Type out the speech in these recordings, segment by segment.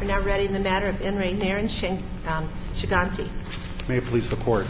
We're now ready in the matter of In re Naren Shiganti. May it please the Court.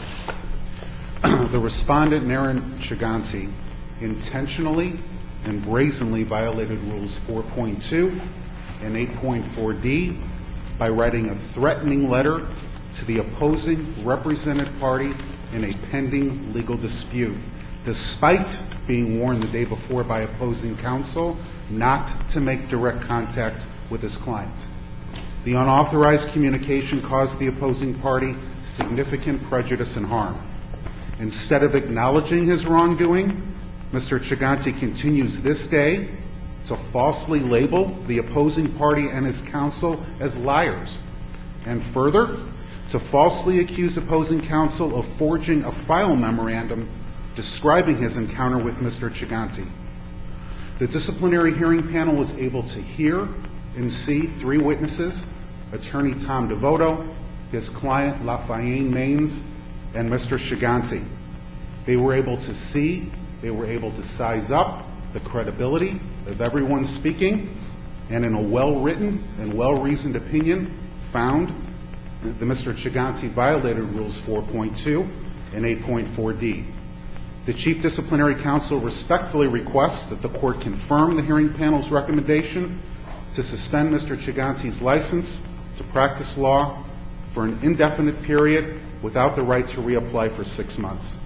The respondent, Naren Shiganti, intentionally and brazenly violated Rules 4.2 and 8.4d by writing a threatening letter to the opposing represented party in a pending legal dispute, despite being warned the day before by opposing counsel not to make direct contact with his client. The unauthorized communication caused the opposing party significant prejudice and harm. Instead of acknowledging his wrongdoing, Mr. Shiganti continues this day to falsely label the opposing party and his counsel as liars, and further, to falsely accuse opposing counsel of forging a file memorandum describing his encounter with Mr. Shiganti. The disciplinary hearing panel was able to hear and see three witnesses: Attorney Tom Devoto, his client Lafayette Maines, and Mr. Shiganti. They were able to see, they were able to size up the credibility of everyone speaking, and in a well-written and well-reasoned opinion, found that Mr. Shiganti violated Rules 4.2 and 8.4d. The Chief Disciplinary Counsel respectfully requests that the Court confirm the hearing panel's recommendation to suspend Mr. Shiganti's license to practice law for an indefinite period without the right to reapply for 6 months.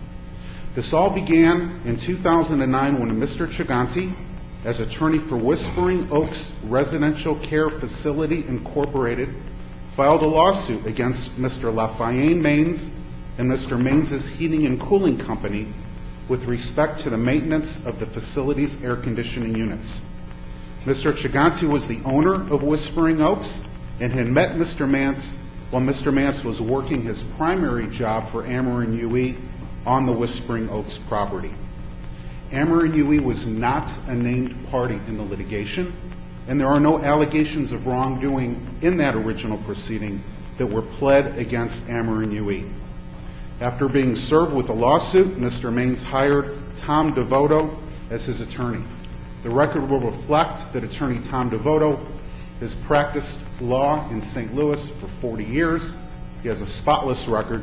This all began in 2009 when Mr. Shiganti, as attorney for Whispering Oaks Residential Care Facility Incorporated, filed a lawsuit against Mr. Lafayette Maines and Mr. Maines' Heating and Cooling Company with respect to the maintenance of the facility's air conditioning units. Mr. Shiganti was the owner of Whispering Oaks and had met Mr. Mance while Mr. Mance was working his primary job for Ameren UE on the Whispering Oaks property. Ameren UE was not a named party in the litigation, and there are no allegations of wrongdoing in that original proceeding that were pled against Ameren UE. After being served with a lawsuit, Mr. Maines hired Tom Devoto as his attorney. The record will reflect that Attorney Tom Devoto has practiced law in St. Louis for 40 years. He has a spotless record.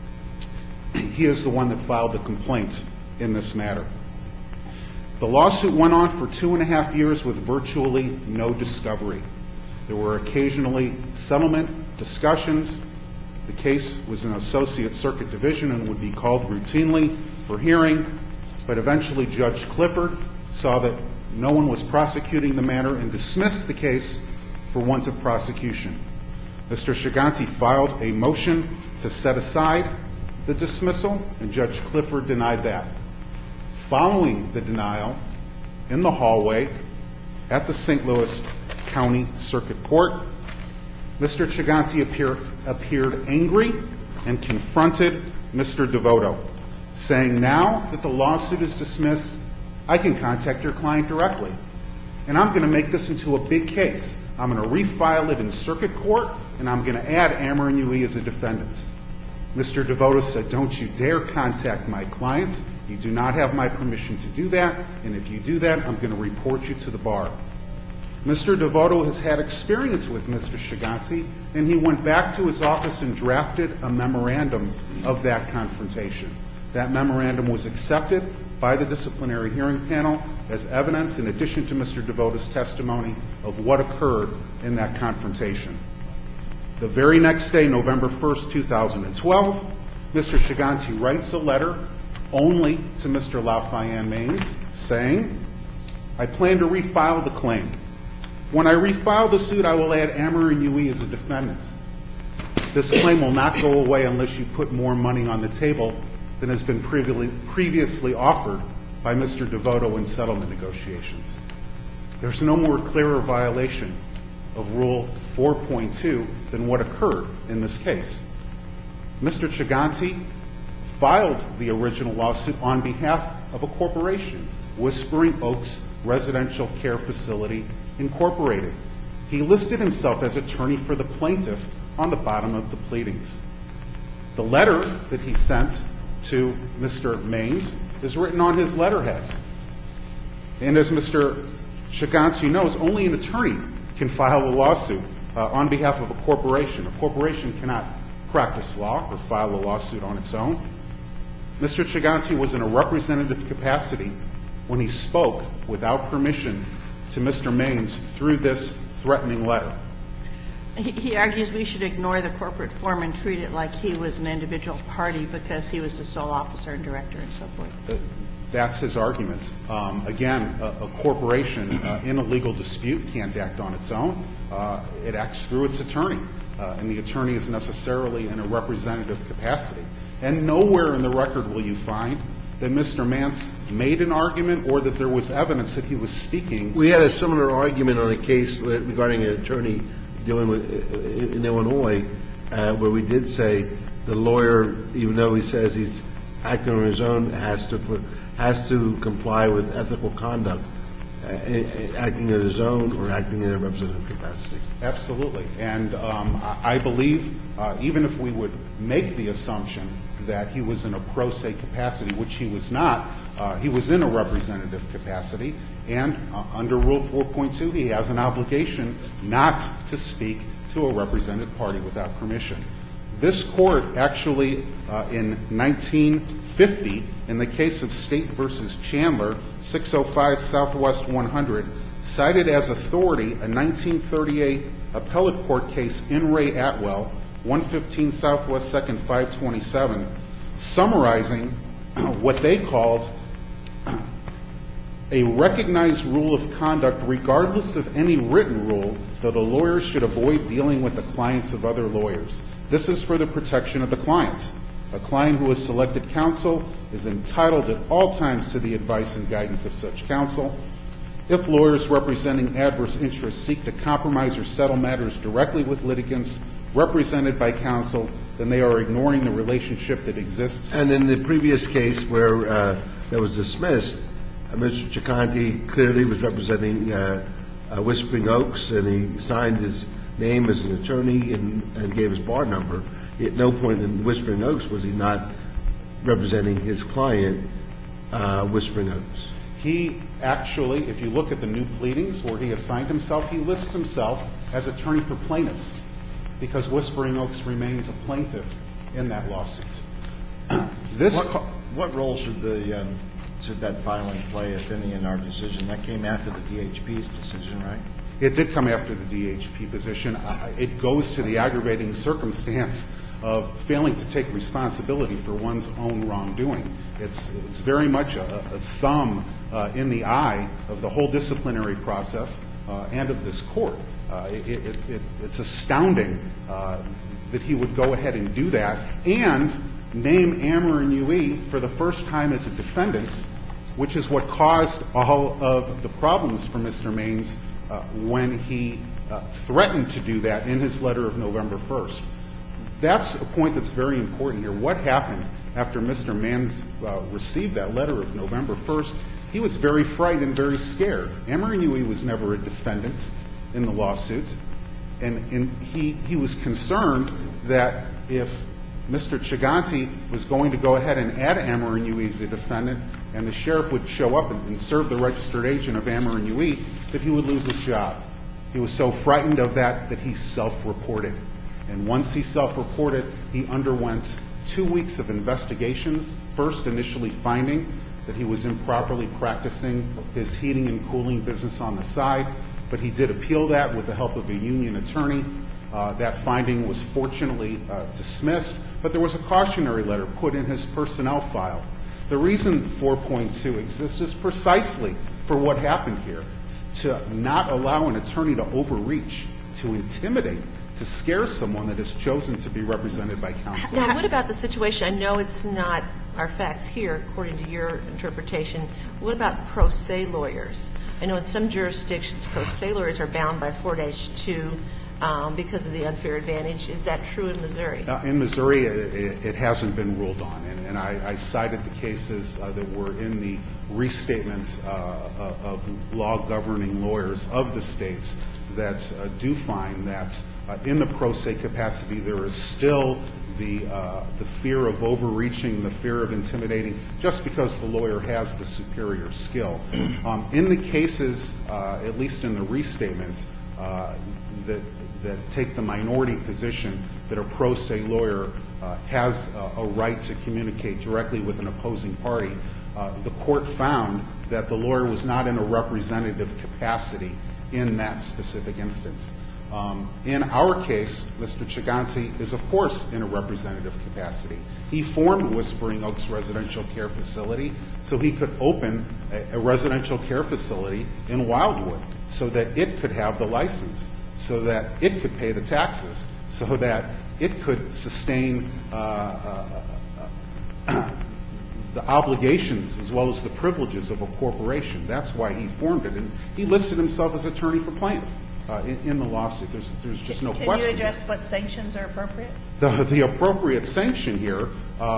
He is the one that filed the complaint in this matter. The lawsuit went on for 2.5 years with virtually no discovery. There were occasionally settlement discussions. The case was in Associate Circuit Division and would be called routinely for hearing, but eventually Judge Clifford saw that no one was prosecuting the matter and dismissed the case for want of prosecution. Mr. Shiganti filed a motion to set aside the dismissal, and Judge Clifford denied that. Following the denial, in the hallway at the St. Louis County Circuit Court, Mr. Shiganti appeared angry and confronted Mr. Devoto, saying, "Now that the lawsuit is dismissed, I can contact your client directly, and I'm going to make this into a big case. I'm going to refile it in circuit court, and I'm going to add Ameren UE as a defendant." Mr. Devoto said, "Don't you dare contact my client. You do not have my permission to do that, and if you do that, I'm going to report you to the bar." Mr. Devoto has had experience with Mr. Shiganti, and he went back to his office and drafted a memorandum of that confrontation. That memorandum was accepted by the disciplinary hearing panel as evidence, in addition to Mr. Devoto's testimony, of what occurred in that confrontation. The very next day, November 1st, 2012, Mr. Shiganti writes a letter only to Mr. Lafayette Maines saying, "I plan to refile the claim. When I refile the suit, I will add Ameren UE as a defendant. This claim will not go away unless you put more money on the table than has been previously offered by Mr. Devoto in settlement negotiations." There's no more clearer violation of Rule 4.2 than what occurred in this case. Mr. Shiganti filed the original lawsuit on behalf of a corporation, Whispering Oaks Residential Care Facility Incorporated. He listed himself as attorney for the plaintiff on the bottom of the pleadings. The letter that he sent to Mr. Maines is written on his letterhead. And as Mr. Shiganti knows, only an attorney can file a lawsuit on behalf of a corporation. A corporation cannot practice law or file a lawsuit on its own. Mr. Chiganti was in a representative capacity when he spoke without permission to Mr. Maines through this threatening letter. He argues we should ignore the corporate form and treat it like he was an individual party because he was the sole officer and director and so forth. That's his argument. Again, a corporation in a legal dispute can't act on its own. It acts through its attorney, and the attorney is necessarily in a representative capacity. And nowhere in the record will you find that Mr. Mance made an argument or that there was evidence that he was speaking. We had a similar argument on a case regarding an attorney dealing with in Illinois, where we did say the lawyer, even though he says he's acting on his own, has to comply with ethical conduct, acting on his own or acting in a representative capacity. Absolutely. And I believe even if we would make the assumption that he was in a pro se capacity, which he was not, he was in a representative capacity, and under Rule 4.2, he has an obligation not to speak to a represented party without permission. This court actually, in 1950, in the case of State versus Chandler, 605 Southwest 100, cited as authority a 1938 appellate court case, In re Atwell, 115 Southwest 2nd 527, summarizing what they called a recognized rule of conduct regardless of any written rule that a lawyer should avoid dealing with the clients of other lawyers. This is for the protection of the client. A client who has selected counsel is entitled at all times to the advice and guidance of such counsel. If lawyers representing adverse interests seek to compromise or settle matters directly with litigants represented by counsel, then they are ignoring the relationship that exists. And in the previous case where that was dismissed, Mr. Chiganti clearly was representing Whispering Oaks, and he signed his name as an attorney and gave his bar number. At no point in Whispering Oaks was he not representing his client, Whispering Oaks. He actually, if you look at the new pleadings where he assigned himself, he lists himself as attorney for plaintiffs because Whispering Oaks remains a plaintiff in that lawsuit. What role should that filing play, if any, in our decision? That came after the DHP's decision, right? It did come after the DHP position. It goes to the aggravating circumstance of failing to take responsibility for one's own wrongdoing. It's very much a thumb in the eye of the whole disciplinary process and of this court. It's astounding that he would go ahead and do that and name Ameren UE for the first time as a defendant, which is what caused all of the problems for Mr. Maines when he threatened to do that in his letter of November 1st. That's a point that's very important here. What happened after Mr. Maines received that letter of November 1st? He was very frightened and very scared. Ameren UE was never a defendant in the lawsuit, and he was concerned that if Mr. Chiganti was going to go ahead and add Ameren UE as a defendant and the sheriff would show up and serve the registered agent of Ameren UE, that he would lose his job. He was so frightened of that he self-reported. And once he self-reported, he underwent 2 weeks of investigations, first initially finding that he was improperly practicing his heating and cooling business on the side, but he did appeal that with the help of a union attorney. That finding was fortunately dismissed, but there was a cautionary letter put in his personnel file. The reason 4.2 exists is precisely for what happened here, to not allow an attorney to overreach, to intimidate, to scare someone that has chosen to be represented by counsel. Now, what about the situation? I know it's not our facts here, according to your interpretation. What about pro se lawyers? I know in some jurisdictions, pro se lawyers are bound by 4-2 because of the unfair advantage. Is that true in Missouri? In Missouri, it hasn't been ruled on, and I cited the cases that were in the restatement of law governing lawyers of the states that do find that in the pro se capacity there is still the fear of overreaching, the fear of intimidating, just because the lawyer has the superior skill. In the cases, at least in the restatements, that take the minority position that a pro se lawyer has a right to communicate directly with an opposing party, the court found that the lawyer was not in a representative capacity in that specific instance. In our case, Mr. Chiganti is, of course, in a representative capacity. He formed Whispering Oaks Residential Care Facility so he could open a residential care facility in Wildwood so that it could have the license, so that it could pay the taxes, so that it could sustain the obligations as well as the privileges of a corporation. That's why he formed it. And he listed himself as attorney for plaintiff in the lawsuit. There's just no question. Can you address what sanctions are appropriate? The appropriate sanction here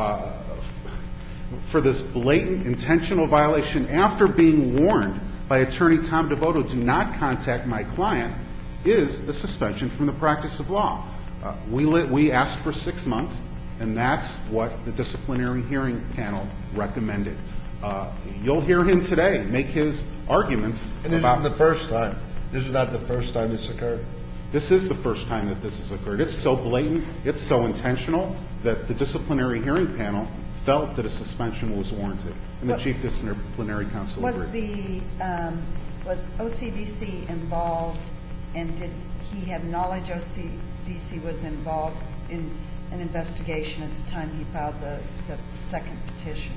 for this blatant intentional violation after being warned by attorney Tom Devoto, do not contact my client, is a suspension from the practice of law. We asked for 6 months, and that's what the disciplinary hearing panel recommended. You'll hear him today make his arguments. And this isn't the first time. This is not the first time this occurred. This is the first time that this has occurred. It's so blatant, it's so intentional that the disciplinary hearing panel felt that a suspension was warranted, and the chief disciplinary counsel agreed. Was OCDC involved, and did he have knowledge OCDC was involved in an investigation at the time he filed the second petition?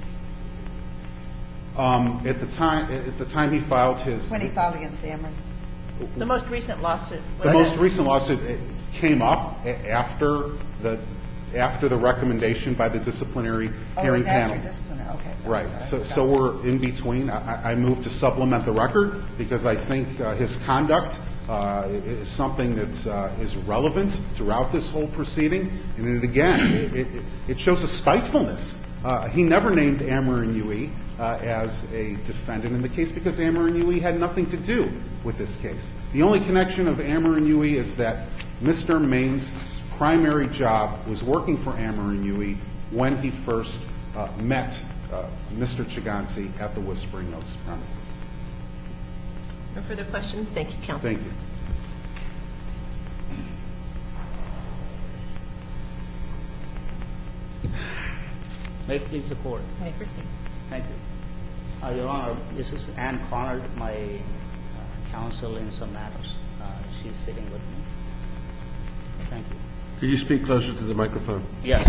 At the time he filed his... When he filed against Ameren? The most recent lawsuit. The most recent lawsuit came up after the recommendation by the disciplinary hearing panel. After disciplinary, okay. Right. So we're in between. I moved to supplement the record because I think his conduct is something that is relevant throughout this whole proceeding. And again, it shows a spitefulness. He never named Ameren UE as a defendant in the case because Ameren UE had nothing to do with this case. The only connection of Ameren UE is that Mr. Maine's primary job was working for Ameren UE when he first met Mr. Chiganti at the Whispering Oaks premises. No further questions? Thank you, counsel. Thank you. May it please the court. May I proceed? Thank you. Your Honor, this is Ann Connor, my counsel in some matters. She's sitting with me. Thank you. Could you speak closer to the microphone? Yes.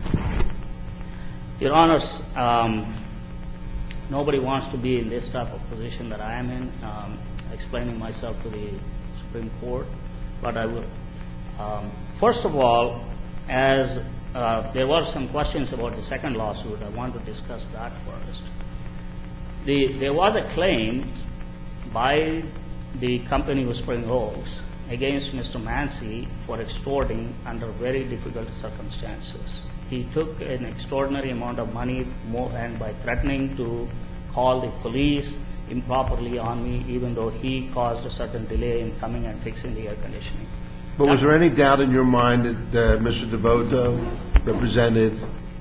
Your Honors, nobody wants to be in this type of position that I am in, explaining myself to the Supreme Court, but I will. First of all, as there were some questions about the second lawsuit, I want to discuss that first. There was a claim by the company Whispering Oaks against Mr. Mancy for extorting under very difficult circumstances. He took an extraordinary amount of money and by threatening to call the police improperly on me, even though he caused a certain delay in coming and fixing the air conditioning. But was there any doubt in your mind that Mr. Devoto represented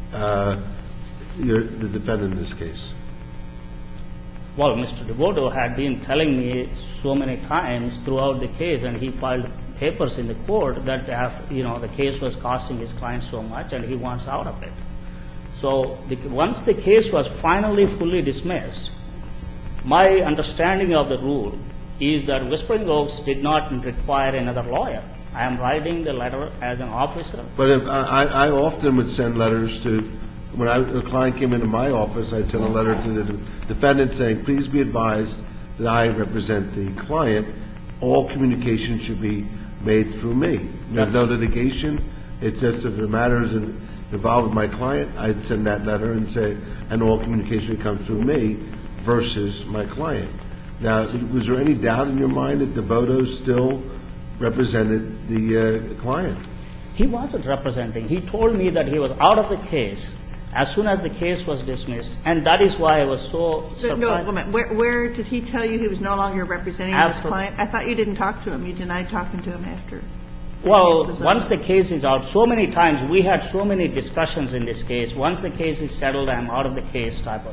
the defendant in this case? Well, Mr. Devoto had been telling me so many times throughout the case, and he filed papers in the court that the case was costing his client so much, and he wants out of it. So once the case was finally fully dismissed, my understanding of the rule is that Whispering Oaks did not require another lawyer. I am writing the letter as an officer. But I often would send letters to, when a client came into my office, I'd send a letter to the defendant saying, please be advised that I represent the client. All communication should be made through me. There's no litigation. It's just if the matter is involved with my client, I'd send that letter and say, and all communication comes through me versus my client. Now, was there any doubt in your mind that Devoto still represented the client? He wasn't representing. He told me that he was out of the case as soon as the case was dismissed, and that is why I was so surprised. No, where did he tell you he was no longer representing his client? I thought you didn't talk to him. You denied talking to him after. Well, once the case is out, so many times we had so many discussions in this case. Once the case is settled, I'm out of the case type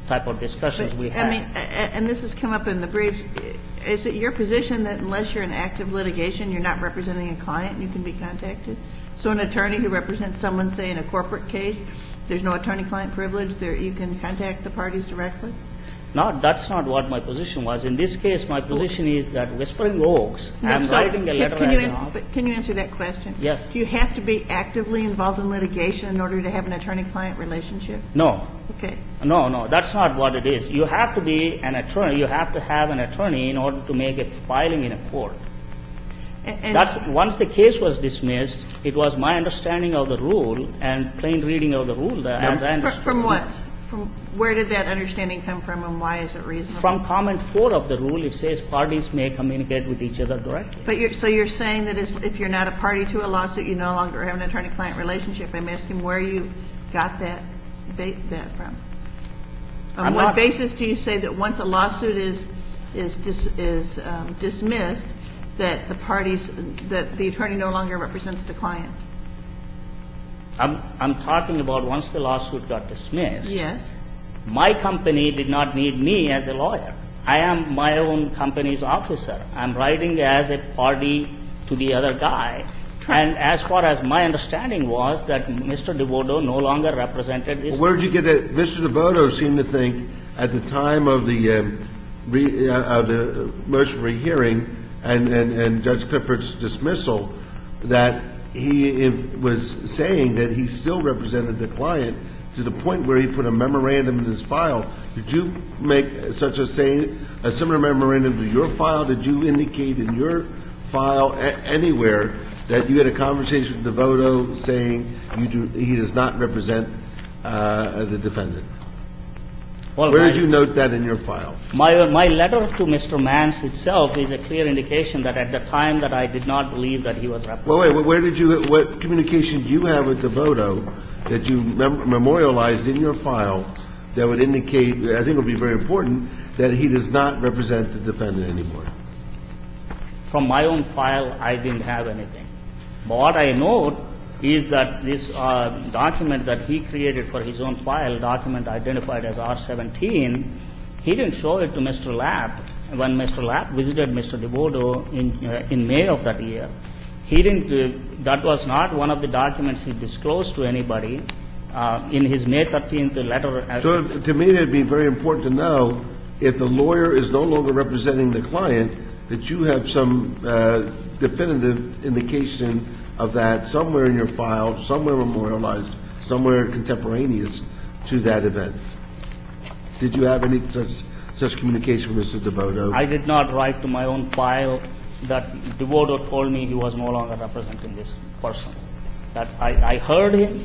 type of discussions we had. I mean, and this has come up in the briefs. Is it your position that unless you're in active litigation, you're not representing a client, and you can be contacted? So an attorney who represents someone, say, in a corporate case, there's no attorney-client privilege, you can contact the parties directly? No, that's not what my position was. In this case, my position is that Whispering Oaks, I'm So writing a letter as an officer. Can you answer that question? Yes. Do you have to be actively involved in litigation in order to have an attorney-client relationship? No. Okay. No, that's not what it is. You have to be an attorney. You have to have an attorney in order to make a filing in a court. Once the case was dismissed, it was my understanding of the rule and plain reading of the rule as I understood. From what? From where did that understanding come from, and why is it reasonable? From comment 4 of the rule, it says parties may communicate with each other directly. But so you're saying that if you're not a party to a lawsuit, you no longer have an attorney-client relationship. I'm asking where you got that from. On what basis do you say that once a lawsuit is dismissed, that the attorney no longer represents the client? I'm talking about once the lawsuit got dismissed. Yes. My company did not need me as a lawyer. I am my own company's officer. I'm writing as a party to the other guy. And as far as my understanding was that Mr. DeVoto no longer represented this. Where did you get that? Mr. DeVoto seemed to think at the time of the motion for rehearing and Judge Clifford's dismissal that he was saying that he still represented the client to the point where he put a memorandum in his file. Did you make a similar memorandum to your file? Did you indicate in your file anywhere that you had a conversation with DeVoto saying he does not represent the defendant? Well, where did you note that in your file? My letter to Mr. Mance itself is a clear indication that at the time that I did not believe that he was represented. Well, what communication do you have with DeVoto that you memorialized in your file that would indicate, I think it would be very important, that he does not represent the defendant anymore? From my own file, I didn't have anything. But what I know is that this document that he created for his own file, document identified as R-17, he didn't show it to Mr. Lapp when Mr. Lapp visited Mr. DeVoto in May of that year. He didn't. That was not one of the documents he disclosed to anybody in his May 13th letter. So to me, it would be very important to know if the lawyer is no longer representing the client, that you have some definitive indication of that somewhere in your file, somewhere memorialized, somewhere contemporaneous to that event. Did you have any such communication with Mr. DeVoto? I did not write to my own file that DeVoto told me he was no longer representing this person. That I heard him.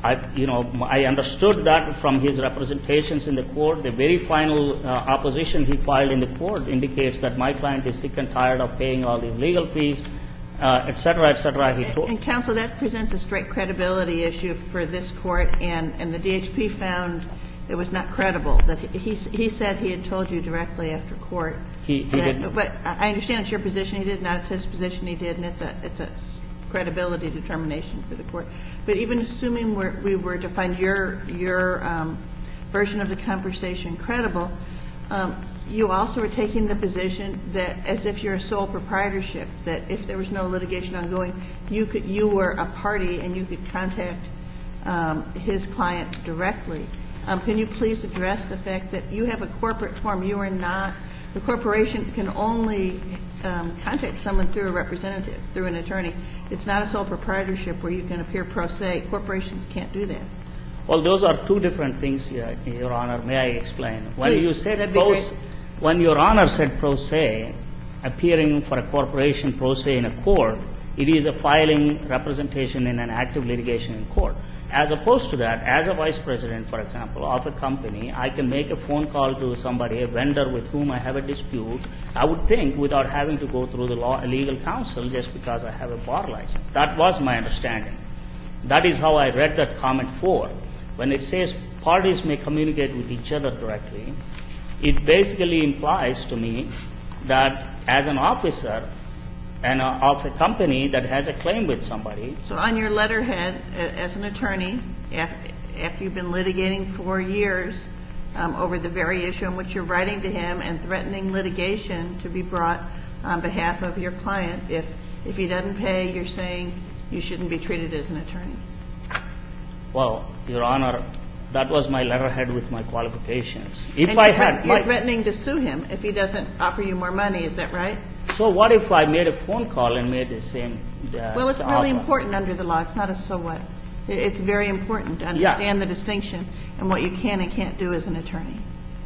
I understood that from his representations in the court. The very final opposition he filed in the court indicates that my client is sick and tired of paying all these legal fees, et cetera, et cetera. And counsel, that presents a straight credibility issue for this court, and the DHP found it was not credible. That he said he had told you directly after court. He didn't. But I understand it's your position he did, not it's his position he did, and it's a credibility determination for the court. But even assuming we were to find your version of the conversation credible, you also are taking the position that as if you're a sole proprietorship, that if there was no litigation ongoing, you were a party and you could contact his client directly. Can you please address the fact that you have a corporate form? You are not. The corporation can only contact someone through a representative, through an attorney. It's not a sole proprietorship where you can appear pro se. Corporations can't do that. Well, those are two different things, Your Honor. May I explain? Please. When Your Honor said pro se, appearing for a corporation pro se in a court, it is a filing representation in an active litigation in court. As opposed to that, as a vice president, for example, of a company, I can make a phone call to somebody, a vendor with whom I have a dispute, I would think, without having to go through the legal counsel just because I have a bar license. That was my understanding. That is how I read that comment 4. When it says parties may communicate with each other directly, it basically implies to me that as an officer and of a company that has a claim with somebody. So on your letterhead, as an attorney, after you've been litigating for years, over the very issue in which you're writing to him and threatening litigation to be brought on behalf of your client. If he doesn't pay, you're saying you shouldn't be treated as an attorney. Well, Your Honor, that was my letterhead with my qualifications. If And I had you're threatening to sue him if he doesn't offer you more money. Is that right? So what if I made a phone call and made the same Well, it's really offer? important under the law. It's not a so what. It's very important to understand the distinction and what you can and can't do as an attorney.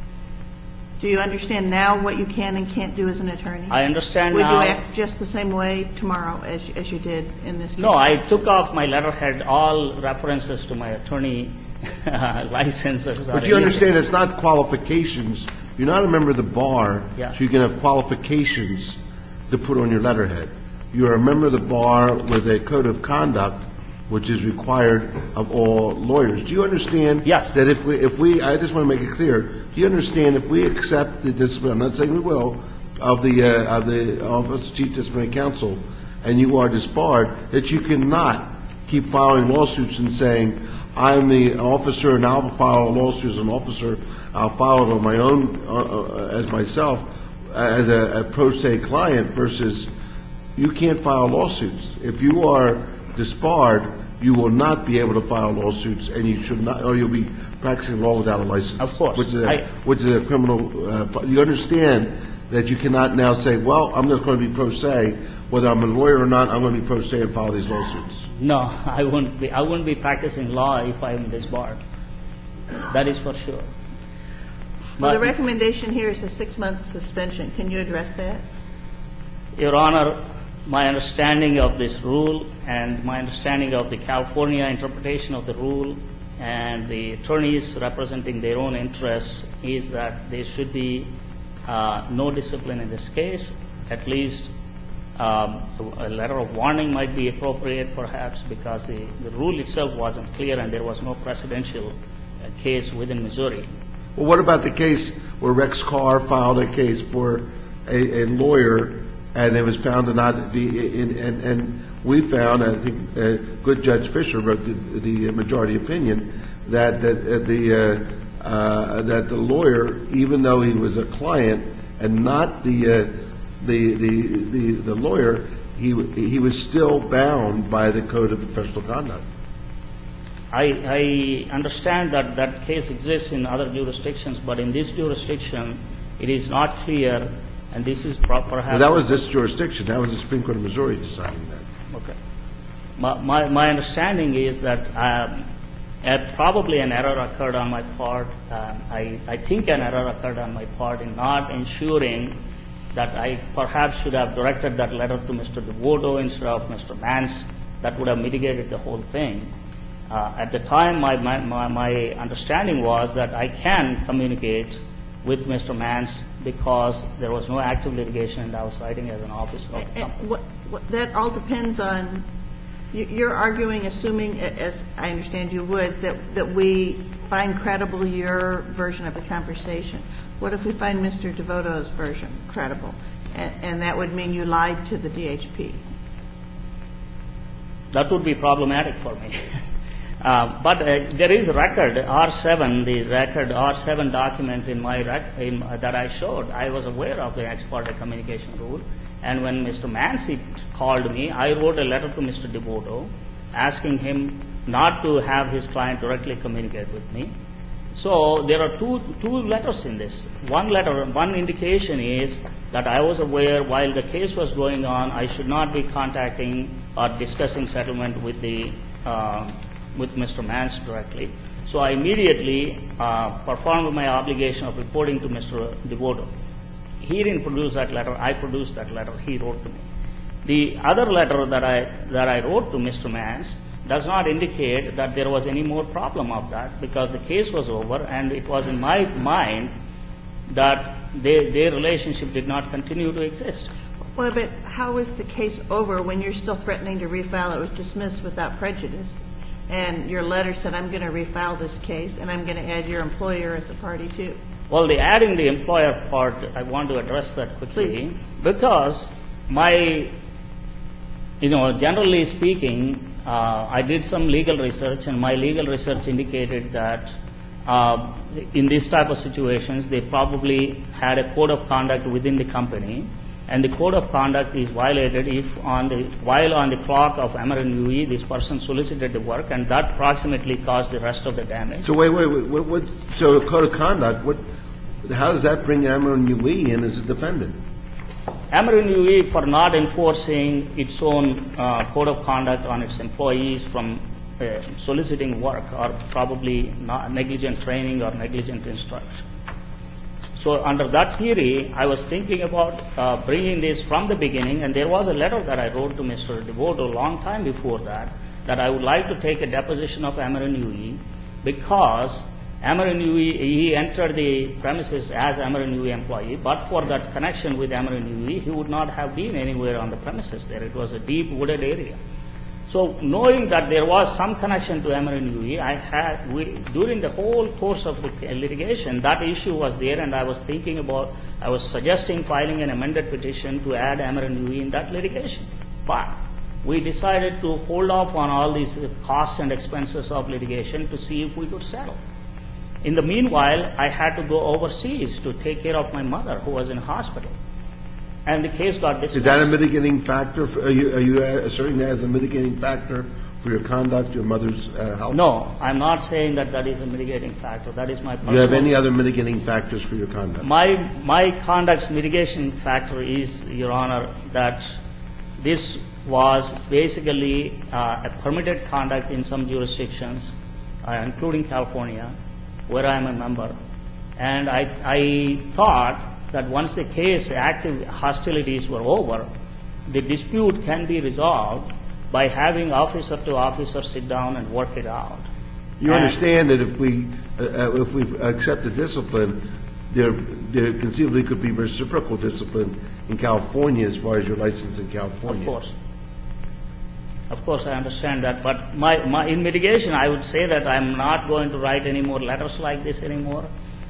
Do you understand now what you can and can't do as an attorney? I understand Would now. you act just the same way tomorrow as you did in this case? No, I took off my letterhead all references to my attorney licenses. But you understand it's not qualifications. You're not a member of the bar, Yeah. so you can have qualifications to put on your letterhead. You're a member of the bar with a code of conduct which is required of all lawyers. Do you understand? Yes. That if we, I just want to make it clear, do you understand if we accept the discipline, I'm not saying we will, of the Office of Chief Disciplinary Counsel, and you are disbarred, that you cannot keep filing lawsuits and saying, I'm the officer and I'll file a lawsuit as an officer, I'll file it on my own, as myself, as a pro se client, versus you can't file lawsuits. If you are disbarred, you will not be able to file lawsuits, and you should not, or you'll be practicing law without a license. Of course. Which is a criminal, you understand that you cannot now say, well, I'm just going to be pro se, whether I'm a lawyer or not, I'm going to be pro se and file these lawsuits. No, I wouldn't be. I wouldn't be practicing law if I'm disbarred. That is for sure. Well, the But, recommendation here is a 6-month suspension. Can you address that? Your Honor, my understanding of this rule and my understanding of the California interpretation of the rule and the attorneys representing their own interests is that there should be no discipline in this case. At least a letter of warning might be appropriate, perhaps, because the rule itself wasn't clear and there was no precedential case within Missouri. Well, what about the case where Rex Carr filed a case for a lawyer, and it was found to not be, and we found, I think, good Judge Fisher wrote the majority opinion, that the lawyer, even though he was a client and not the lawyer, he was still bound by the Code of Professional Conduct. I understand that that case exists in other jurisdictions, but in this jurisdiction, it is not clear, and this is perhaps... Well, that was this jurisdiction. That was the Supreme Court of Missouri deciding that. Okay. My understanding is that probably an error occurred on my part. I think an error occurred on my part in not ensuring that I perhaps should have directed that letter to Mr. DeVoto instead of Mr. Mance. That would have mitigated the whole thing. At the time, my understanding was that I can communicate with Mr. Mance because there was no active litigation and I was writing as an officer of the company. That all depends on, you're arguing, assuming, as I understand you would, that we find credible your version of the conversation. What if we find Mr. DeVoto's version credible? And that would mean you lied to the DHP. That would be problematic for me. But there is a record, R7, the record R7 document that I showed. I was aware of the ex parte communication rule. And when Mr. Mance called me, I wrote a letter to Mr. DeVoto asking him not to have his client directly communicate with me. So there are two letters in this. One indication is that I was aware while the case was going on, I should not be contacting or discussing settlement with Mr. Mance directly. So I immediately performed my obligation of reporting to Mr. DeVoto. He didn't produce that letter. I produced that letter. He wrote to me. The other letter that I wrote to Mr. Mance does not indicate that there was any more problem of that because the case was over and it was in my mind that their relationship did not continue to exist. Well, but how is the case over when you're still threatening to refile? It was dismissed without prejudice. And your letter said, I'm going to refile this case and I'm going to add your employer as a party too. Well, the adding the employer part, I want to address that quickly. Please. Because generally speaking, I did some legal research and my legal research indicated that in these type of situations, they probably had a code of conduct within the company, and the code of conduct is violated if while on the clock of MRNUE, this person solicited the work, and that approximately caused the rest of the damage. So what, so code of conduct, how does that bring MRNUE in as a defendant? MRNUE, for not enforcing its own code of conduct on its employees from soliciting work, or probably not negligent training or negligent instruction. So under that theory, I was thinking about bringing this from the beginning, and there was a letter that I wrote to Mr. DeVoto a long time before that I would like to take a deposition of MRNUE, because MRNUE, he entered the premises as MRNUE employee, but for that connection with MRNUE, he would not have been anywhere on the premises there. It was a deep wooded area. So knowing that there was some connection to MRNUE, during the whole course of the litigation, that issue was there, and I was suggesting filing an amended petition to add MRNUE in that litigation. But we decided to hold off on all these costs and expenses of litigation to see if we could settle. In the meanwhile, I had to go overseas to take care of my mother, who was in hospital. And the case got dismissed. Is that a mitigating factor? Are you asserting that as a mitigating factor for your conduct, your mother's health? No, I'm not saying that is a mitigating factor. That is my personal. Do you have any other mitigating factors for your conduct? My conduct's mitigation factor is, Your Honor, that this was basically a permitted conduct in some jurisdictions, including California, where I am a member. And I thought that once the case, active hostilities were over, the dispute can be resolved by having officer to officer sit down and work it out. You understand that if we accept the discipline, there conceivably could be reciprocal discipline in California as far as your license in California. Of course, I understand that. But in mitigation, I would say that I'm not going to write any more letters like this anymore.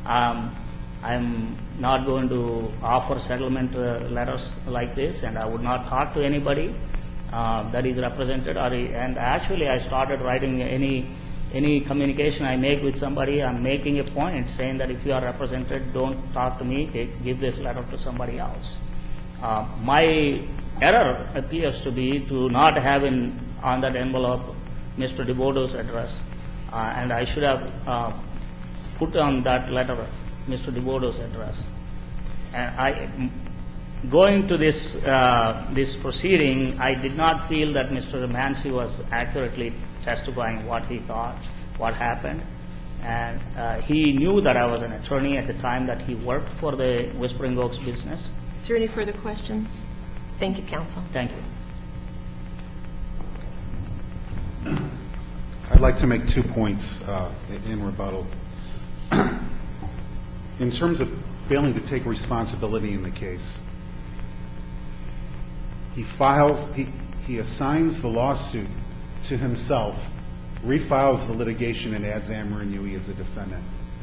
I'm not going to offer settlement letters like this, and I would not talk to anybody that is represented. And actually, I started writing any communication I make with somebody, I'm making a point saying that if you are represented, don't talk to me, give this letter to somebody else. My error appears to be to not have on that envelope Mr. DeVoto's address, and I should have put on that letter Mr. DeVoto's address. And going to this proceeding, I did not feel that Mr. Mansi was accurately testifying what he thought, what happened. And he knew that I was an attorney at the time that he worked for the Whispering Oaks business. Is there any further questions? Thank you, counsel. Thank you. I'd like to make 2 points in rebuttal. In terms of failing to take responsibility in the case, he assigns the lawsuit to himself, refiles the litigation, and adds MRNUE as a defendant.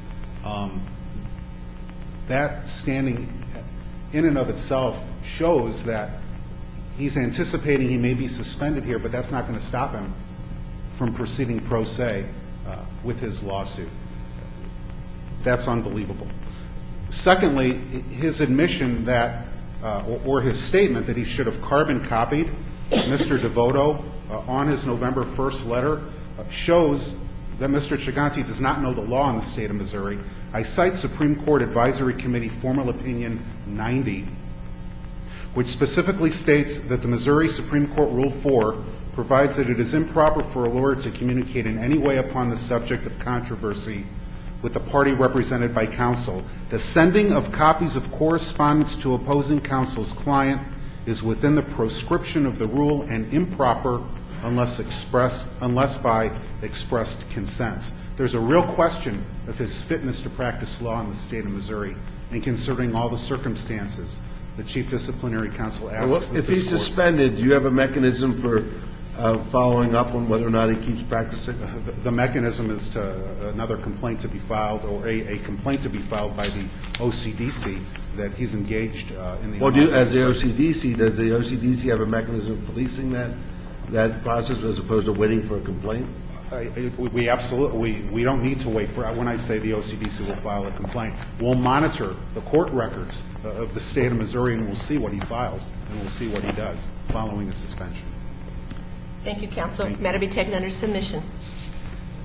That standing in and of itself shows that he's anticipating he may be suspended here, but that's not going to stop him from proceeding pro se with his lawsuit. That's unbelievable. Secondly, his admission that, or his statement that he should have carbon copied Mr. DeVoto on his November 1st letter shows that Mr. Chiganti does not know the law in the state of Missouri. I cite Supreme Court Advisory Committee Formal Opinion 90, which specifically states that the Missouri Supreme Court Rule 4 provides that it is improper for a lawyer to communicate in any way upon the subject of controversy with the party represented by counsel. The sending of copies of correspondence to opposing counsel's client is within the proscription of the rule and improper unless by expressed consent. There's a real question of his fitness to practice law in the state of Missouri, and considering all the circumstances, the Chief Disciplinary Counsel asks that if this he's court- suspended, do you have a mechanism for following up on whether or not he keeps practicing? The mechanism is another complaint to be filed, or a complaint to be filed by the OCDC that he's engaged in the. Well, as the OCDC, does the OCDC have a mechanism of policing that process as opposed to waiting for a complaint? We absolutely, we don't need to wait for, when I say the OCDC will file a complaint, we'll monitor the court records of the state of Missouri, and we'll see what he files, and we'll see what he does following the suspension. Thank you, counsel. Thank you. Matter be taken under submission.